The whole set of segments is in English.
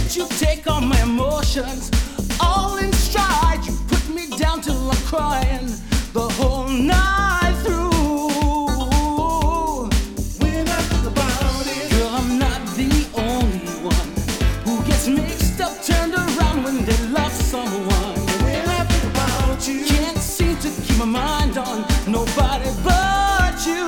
you take all my emotions, all in stride. You put me down till I'm crying the whole night through. When I think about it, girl, I'm not the only one who gets mixed up, turned around when they love someone. When I think about you, can't seem to keep my mind on nobody but you.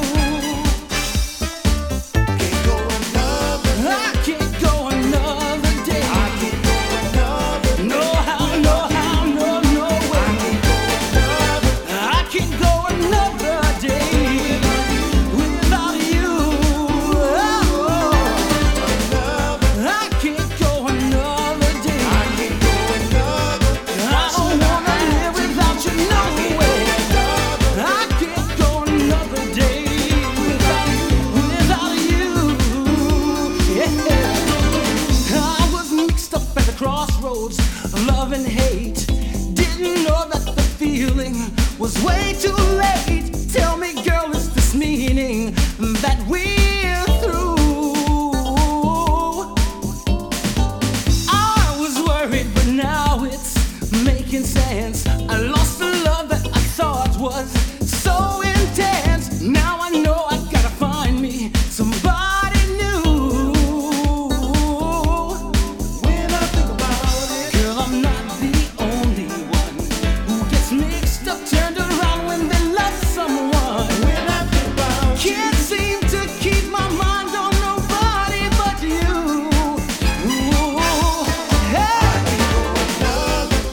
Crossroads of love and hate. Didn't know that the feeling was way too late. Tell me, girl, is this me?